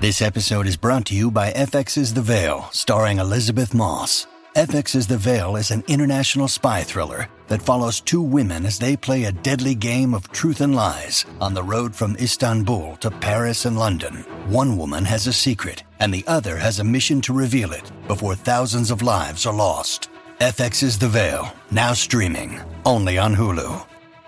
This episode is brought to you by FX's The Veil, starring Elizabeth Moss. FX's The Veil is an international spy thriller that follows two women as they play a deadly game of truth and lies on the road from Istanbul to Paris and London. One woman has a secret, and the other has a mission to reveal it before thousands of lives are lost. FX's The Veil, now streaming, only on Hulu.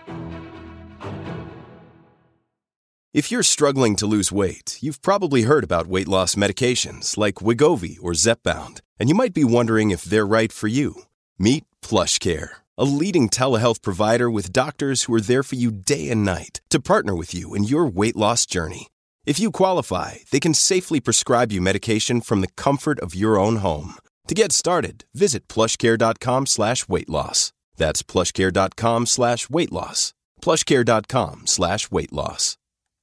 If you're struggling to lose weight, you've probably heard about weight loss medications like Wegovy or Zepbound, and you might be wondering if they're right for you. Meet PlushCare, a leading telehealth provider with doctors who are there for you day and night to partner with you in your weight loss journey. If you qualify, they can safely prescribe you medication from the comfort of your own home. To get started, visit plushcare.com/weightloss. That's plushcare.com/weightloss. plushcare.com/weightloss.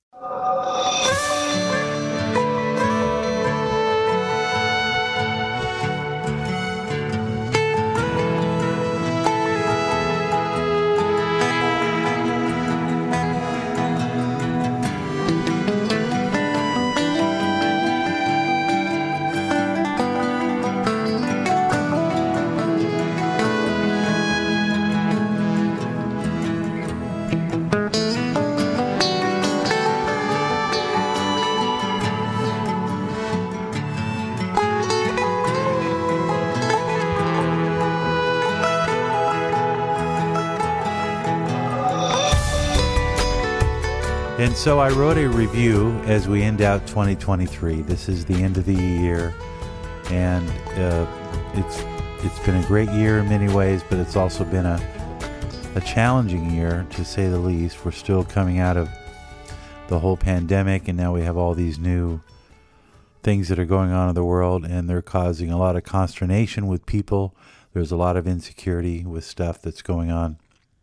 And so I wrote a review as we end out 2023. This is the end of the year, and it's been a great year in many ways, but it's also been a challenging year, to say the least. We're still coming out of the whole pandemic, and now we have all these new things that are going on in the world, and they're causing a lot of consternation with people. There's a lot of insecurity with stuff that's going on.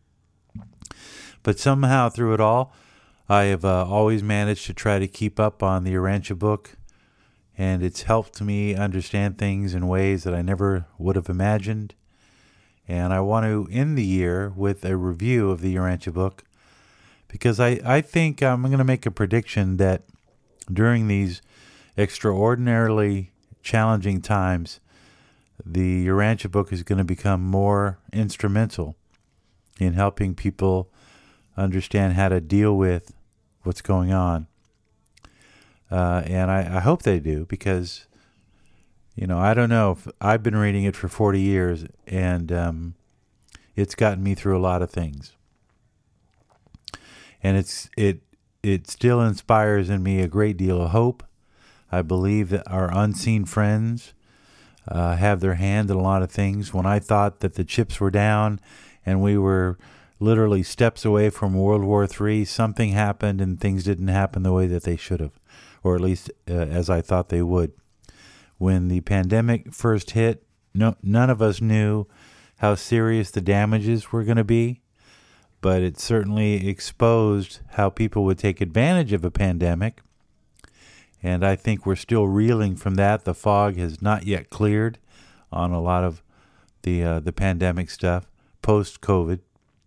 But somehow through it all, I have always managed to try to keep up on the Urantia book, and it's helped me understand things in ways that I never would have imagined. And I want to end the year with a review of the Urantia book, because I think I'm going to make a prediction that during these extraordinarily challenging times, the Urantia book is going to become more instrumental in helping people understand how to deal with what's going on. And I hope they do, because, I don't know, if I've been reading it for 40 years, and it's gotten me through a lot of things. And it still inspires in me a great deal of hope. I believe that our unseen friends have their hand in a lot of things. When I thought that the chips were down and we were literally steps away from World War III, something happened and things didn't happen the way that they should have, or at least as I thought they would. When the pandemic first hit, none of us knew how serious the damages were going to be, but it certainly exposed how people would take advantage of a pandemic, and I think we're still reeling from that. The fog has not yet cleared on a lot of the pandemic stuff post-COVID.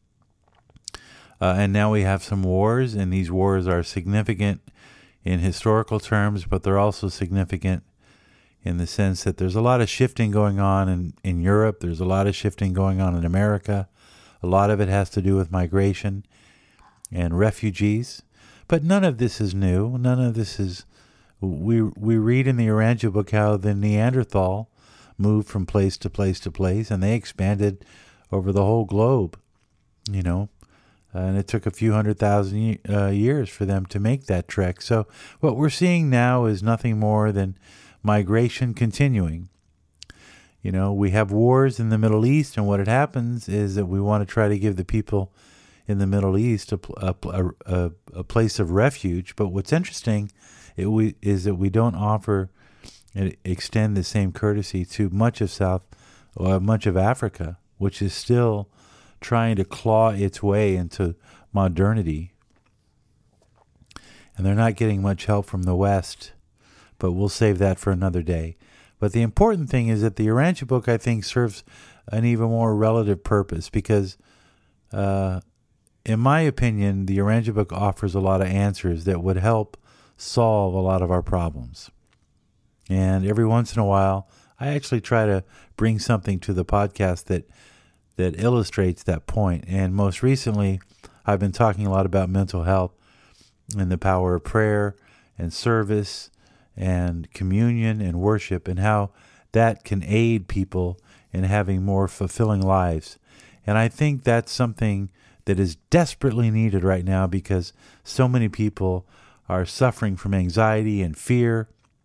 And now we have some wars, and these wars are significant in historical terms, but they're also significant in the sense that there's a lot of shifting going on in Europe. There's a lot of shifting going on in America. A lot of it has to do with migration and refugees. But none of this is new. None of this is... We read in the Urantia book how the Neanderthal moved from place to place to place, and they expanded over the whole globe, and it took a few 100,000 years for them to make that trek. So what we're seeing now is nothing more than migration continuing. We have wars in the Middle East, and what it happens is that we want to try to give the people in the Middle East a place of refuge. But what's interesting is that we don't offer and extend the same courtesy to much of Africa, which is still trying to claw its way into modernity. And they're not getting much help from the West, but we'll save that for another day. But the important thing is that the Urantia book, I think, serves an even more relative purpose, because in my opinion, the Urantia book offers a lot of answers that would help solve a lot of our problems. And every once in a while, I actually try to bring something to the podcast that illustrates that point. And most recently, I've been talking a lot about mental health and the power of prayer and service and communion and worship, and how that can aid people in having more fulfilling lives. And I think that's something that is desperately needed right now, because so many people are suffering from anxiety and fear.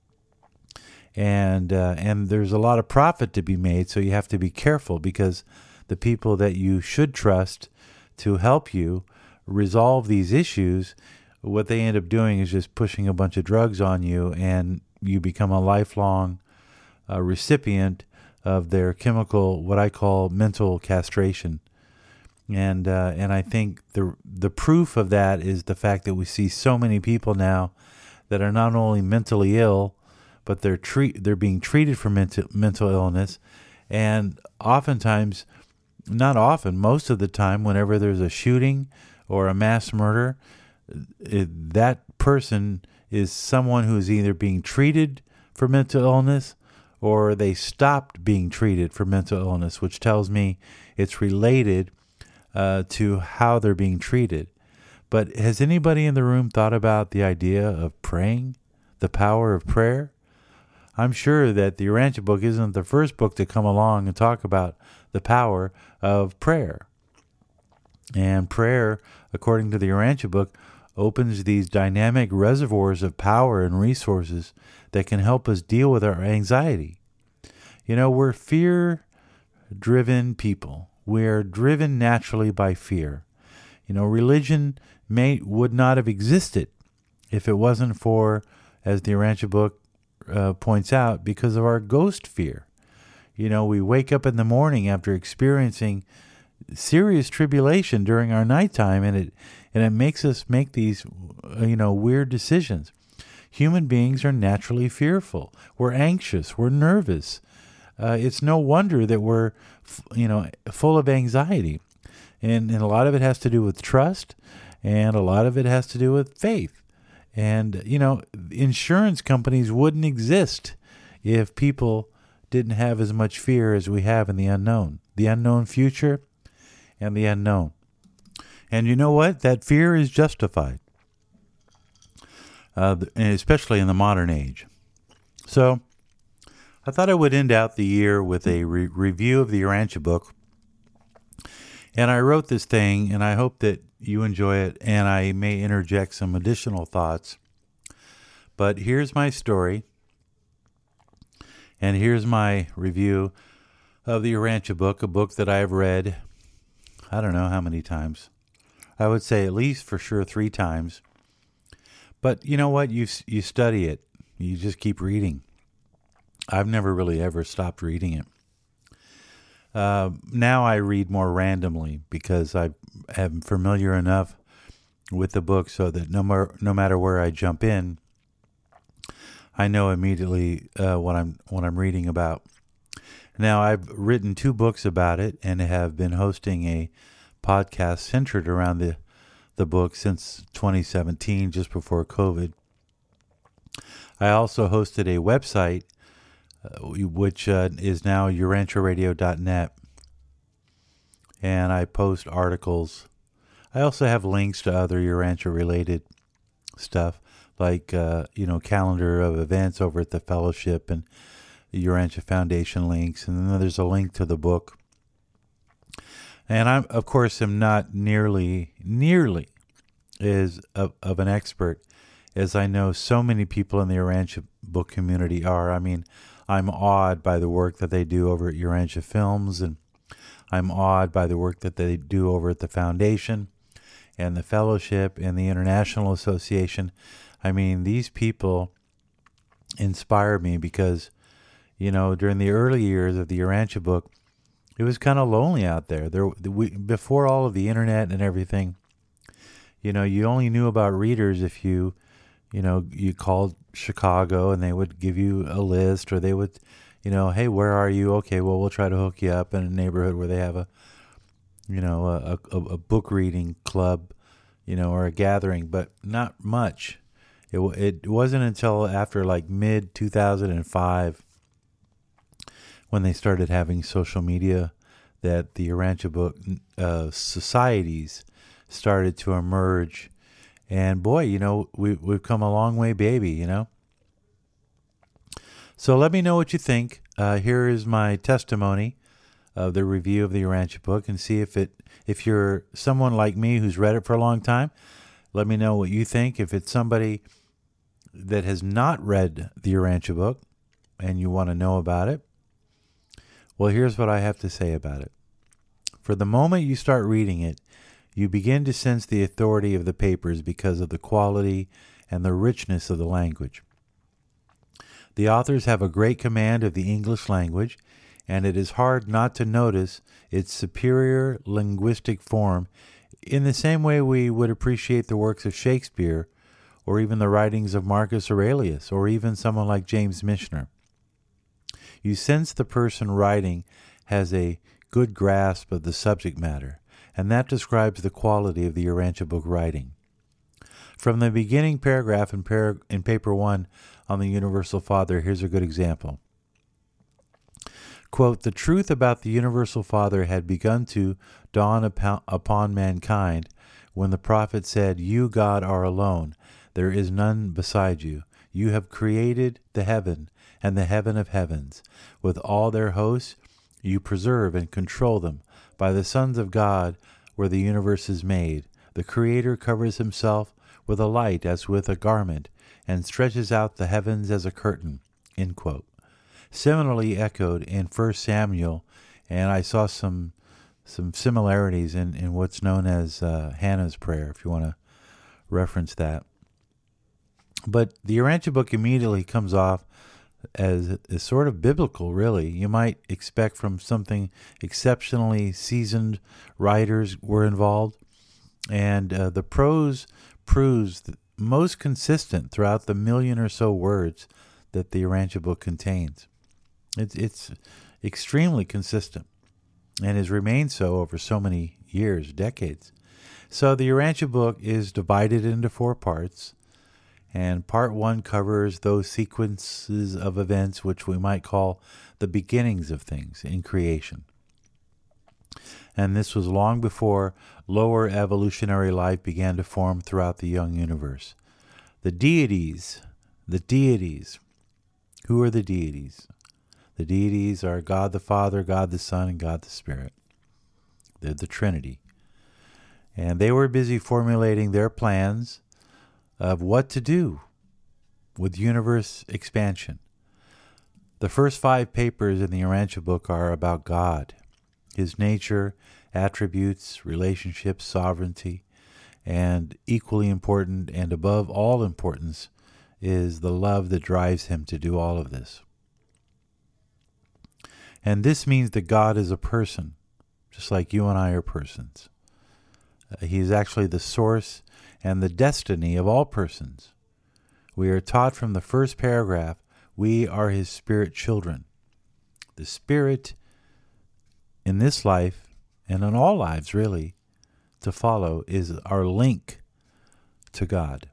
And there's a lot of profit to be made, so you have to be careful, because the people that you should trust to help you resolve these issues, what they end up doing is just pushing a bunch of drugs on you, and you become a lifelong recipient of their chemical, what I call mental castration. And I think the proof of that is the fact that we see so many people now that are not only mentally ill, but they're being treated for mental illness, and oftentimes, not often, most of the time, whenever there's a shooting or a mass murder, that person is someone who's either being treated for mental illness or they stopped being treated for mental illness, which tells me it's related to how they're being treated. But has anybody in the room thought about the idea of praying, the power of prayer? I'm sure that the Urantia book isn't the first book to come along and talk about the power of prayer. And prayer, according to the Urantia book, opens these dynamic reservoirs of power and resources that can help us deal with our anxiety. You know, we're fear-driven people. We're driven naturally by fear. You know, religion would not have existed if it wasn't for, as the Urantia book points out, because of our ghost fear. You know, we wake up in the morning after experiencing serious tribulation during our nighttime, and it makes us make these, weird decisions. Human beings are naturally fearful. We're anxious. We're nervous. It's no wonder that we're, full of anxiety. And a lot of it has to do with trust, and a lot of it has to do with faith. And, insurance companies wouldn't exist if people didn't have as much fear as we have in the unknown future and the unknown. And you know what? That fear is justified, especially in the modern age. So I thought I would end out the year with a review of the Urantia book. And I wrote this thing, and I hope that you enjoy it, and I may interject some additional thoughts. But here's my story, and here's my review of the Urantia book, a book that I've read, I don't know how many times. I would say at least for sure 3 times. But you know what? You study it. You just keep reading. I've never really ever stopped reading it. Now I read more randomly because I am familiar enough with the book so that no matter where I jump in, I know immediately what I'm reading about. Now, I've written 2 books about it and have been hosting a podcast centered around the book since 2017, just before COVID. I also hosted a website, which is now urantiaradio.net, and I post articles. I also have links to other Urantia-related stuff, like calendar of events over at the Fellowship and the Urantia Foundation links, and then there's a link to the book. And I, of course, am not nearly as of an expert as I know so many people in the Urantia book community are. I mean, I'm awed by the work that they do over at Urantia Films, and I'm awed by the work that they do over at the Foundation and the Fellowship and the International Association. I mean, these people inspire me because, during the early years of the Urantia book, it was kind of lonely out there. Before all of the internet and everything, you only knew about readers if you called Chicago and they would give you a list, or they would, hey, where are you? Okay, well, we'll try to hook you up in a neighborhood where they have a book reading club, or a gathering, but not much. It wasn't until after like mid 2005 when they started having social media that the Urantia book societies started to emerge. And boy, we've come a long way, baby, So let me know what you think. Here is my testimony of the review of the Urantia book, and see if you're someone like me who's read it for a long time, let me know what you think. If it's somebody that has not read the Urantia book and you want to know about it, well, here's what I have to say about it. For the moment you start reading it, you begin to sense the authority of the papers because of the quality and the richness of the language. The authors have a great command of the English language, and it is hard not to notice its superior linguistic form in the same way we would appreciate the works of Shakespeare, or even the writings of Marcus Aurelius, or even someone like James Michener. You sense the person writing has a good grasp of the subject matter, and that describes the quality of the Urantia book writing. From the beginning paragraph in paper 1 on the Universal Father, here's a good example. Quote, "The truth about the Universal Father had begun to dawn upon mankind when the prophet said, 'You, God, are alone. There is none beside you. You have created the heaven and the heaven of heavens. With all their hosts, you preserve and control them. By the sons of God were the universe is made. The Creator covers himself with a light as with a garment, and stretches out the heavens as a curtain.'" End quote. Similarly echoed in 1 Samuel, and I saw some similarities in what's known as Hannah's prayer, if you want to reference that. But the Urantia book immediately comes off as sort of biblical, really. You might expect from something exceptionally seasoned writers were involved, and the prose proves most consistent throughout the 1,000,000 or so words that the Urantia book contains. It's extremely consistent and has remained so over so many years, decades. So the Urantia book is divided into 4 parts, and part 1 covers those sequences of events which we might call the beginnings of things in creation. And this was long before lower evolutionary life began to form throughout the young universe. The deities. Who are the deities? The deities are God the Father, God the Son, and God the Spirit. They're the Trinity. And they were busy formulating their plans of what to do with universe expansion. The first 5 papers in the Urantia book are about God, his nature, attributes, relationships, sovereignty, and equally important and above all importance is the love that drives him to do all of this. And this means that God is a person, just like you and I are persons. He is actually the source and the destiny of all persons. We are taught from the first paragraph, we are his spirit children. The spirit in this life, and in all lives really, to follow is our link to God.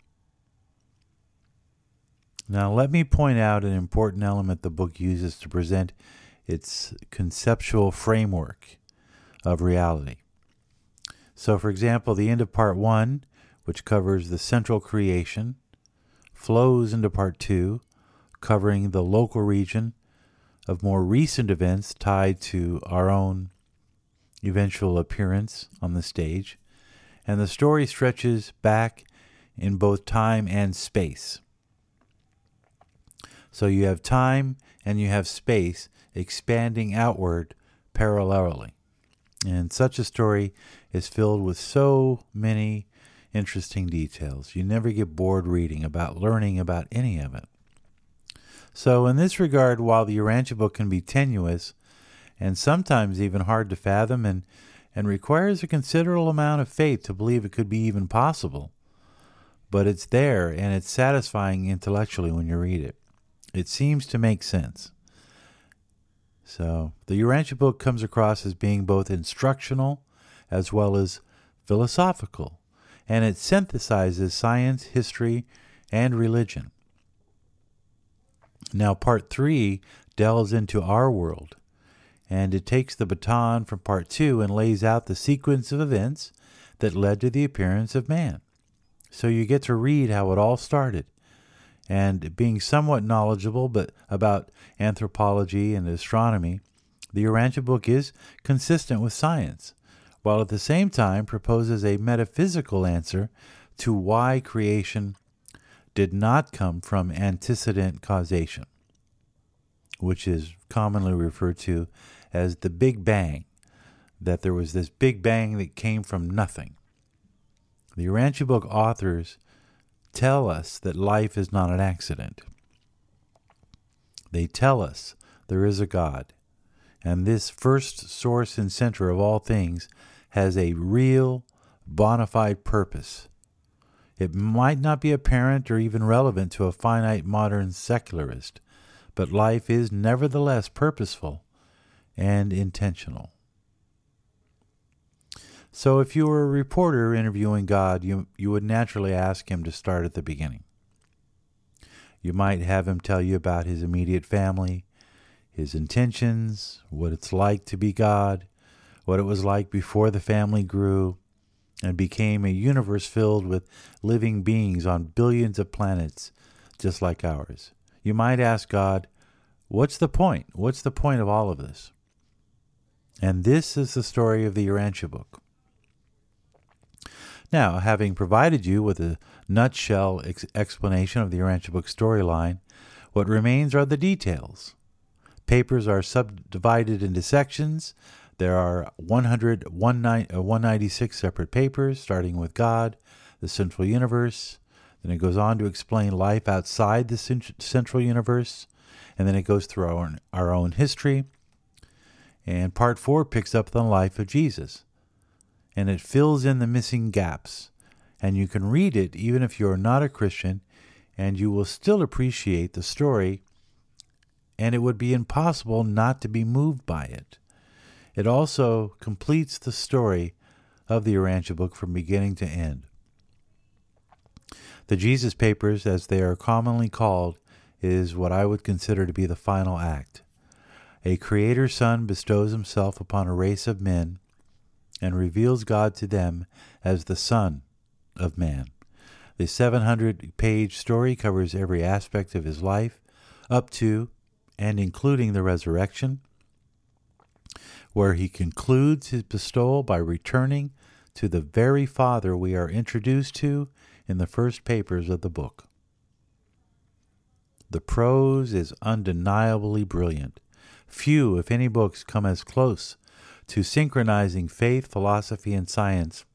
Now let me point out an important element the book uses to present its conceptual framework of reality. So, for example, the end of part 1, which covers the central creation, flows into part 2, covering the local region of more recent events tied to our own eventual appearance on the stage, and the story stretches back in both time and space. So you have time and you have space expanding outward parallelly. And such a story is filled with so many interesting details. You never get bored learning about any of it. So in this regard, while the Urantia book can be tenuous and sometimes even hard to fathom and requires a considerable amount of faith to believe it could be even possible, but it's there and it's satisfying intellectually when you read it. It seems to make sense. So the Urantia book comes across as being both instructional as well as philosophical, and it synthesizes science, history, and religion. Now, part 3 delves into our world, and it takes the baton from part 2 and lays out the sequence of events that led to the appearance of man. So you get to read how it all started. And being somewhat knowledgeable about anthropology and astronomy, the Urantia book is consistent with science, while at the same time proposes a metaphysical answer to why creation did not come from antecedent causation, which is commonly referred to as the Big Bang, that there was this Big Bang that came from nothing. The Urantia book authors tell us that life is not an accident. They tell us there is a God, and this first source and center of all things has a real, bona fide purpose. It might not be apparent or even relevant to a finite modern secularist, but life is nevertheless purposeful and intentional. So if you were a reporter interviewing God, you would naturally ask him to start at the beginning. You might have him tell you about his immediate family, his intentions, what it's like to be God, what it was like before the family grew and became a universe filled with living beings on billions of planets just like ours. You might ask God, what's the point? What's the point of all of this? And this is the story of the Urantia book. Now, having provided you with a nutshell explanation of the Urantia book storyline, what remains are the details. Papers are subdivided into sections. There are 196 separate papers, starting with God, the central universe. Then it goes on to explain life outside the central universe. And then it goes through our own history. And part 4 picks up the life of Jesus. And it fills in the missing gaps. And you can read it even if you're not a Christian, and you will still appreciate the story, and it would be impossible not to be moved by it. It also completes the story of the Urantia book from beginning to end. The Jesus Papers, as they are commonly called, is what I would consider to be the final act. A Creator Son bestows himself upon a race of men and reveals God to them as the Son of Man. The 700-page story covers every aspect of his life, up to and including the resurrection, where he concludes his bestowal by returning to the very Father we are introduced to in the first papers of the book. The prose is undeniably brilliant. Few, if any, books come as close to synchronizing faith, philosophy, and science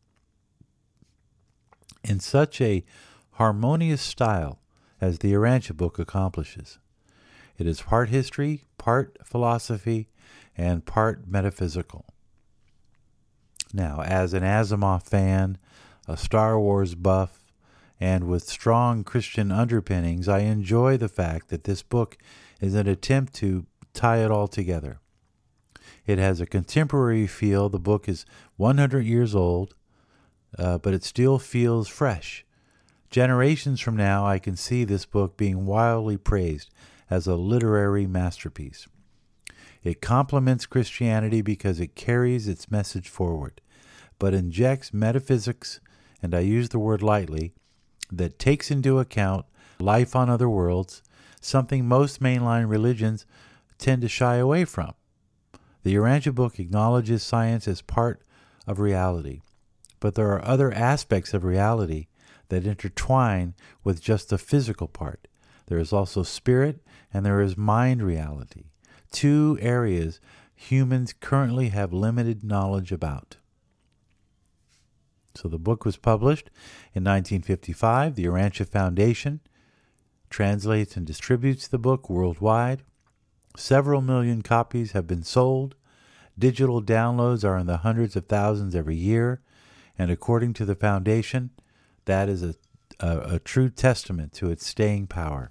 in such a harmonious style as the Urantia book accomplishes. It is part history, part philosophy, and part metaphysical. Now, as an Asimov fan, a Star Wars buff, and with strong Christian underpinnings, I enjoy the fact that this book is an attempt to tie it all together. It has a contemporary feel. The book is 100 years old, but it still feels fresh. Generations from now, I can see this book being wildly praised as a literary masterpiece. It complements Christianity because it carries its message forward, but injects metaphysics, and I use the word lightly, that takes into account life on other worlds, something most mainline religions tend to shy away from. The Urantia book acknowledges science as part of reality, but there are other aspects of reality that intertwine with just the physical part. There is also spirit, and there is mind reality, two areas humans currently have limited knowledge about. So the book was published in 1955. The Urantia Foundation translates and distributes the book worldwide. Several million copies have been sold. Digital downloads are in the hundreds of thousands every year. And according to the foundation, that is a true testament to its staying power.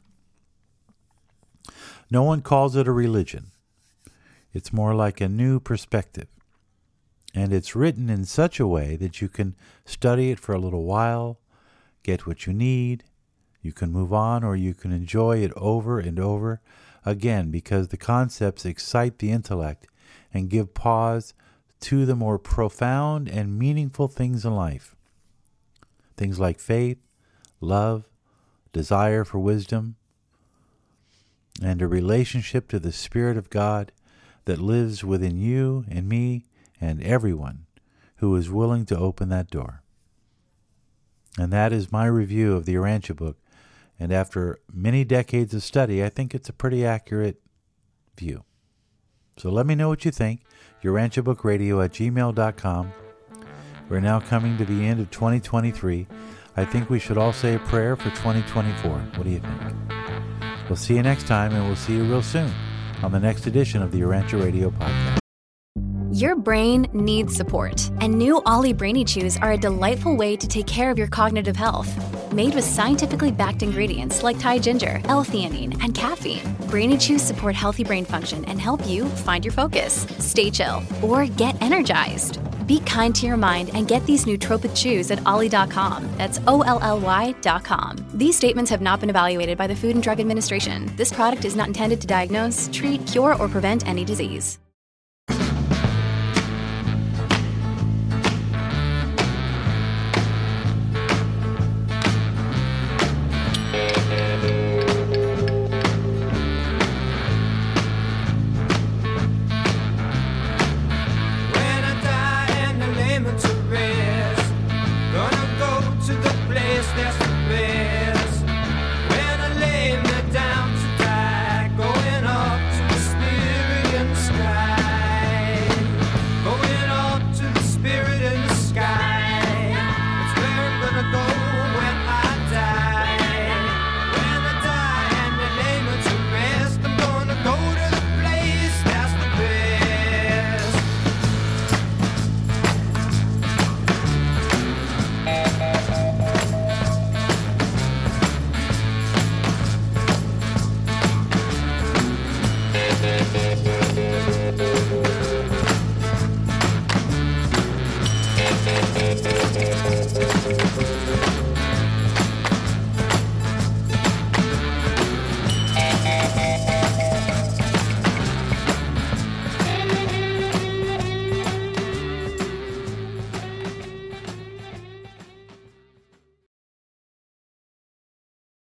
No one calls it a religion. It's more like a new perspective. And it's written in such a way that you can study it for a little while, get what you need, You can move on, or you can enjoy it over and over again, because the concepts excite the intellect and give pause to the more profound and meaningful things in life. Things like faith, love, desire for wisdom, and a relationship to the Spirit of God that lives within you and me and everyone who is willing to open that door. And that is my review of the Urantia book. And after many decades of study, I think it's a pretty accurate view. So let me know what you think. urantiabookradio@gmail.com. We're now coming to the end of 2023. I think we should all say a prayer for 2024. What do you think? We'll see you next time, and we'll see you real soon on the next edition of the Urantia Radio Podcast. Your brain needs support, and new Ollie Brainy Chews are a delightful way to take care of your cognitive health. Made with scientifically backed ingredients like Thai ginger, L-theanine, and caffeine, Brainy Chews support healthy brain function and help you find your focus, stay chill, or get energized. Be kind to your mind and get these nootropic chews at ollie.com. That's OLLY.com. These statements have not been evaluated by the Food and Drug Administration. This product is not intended to diagnose, treat, cure, or prevent any disease.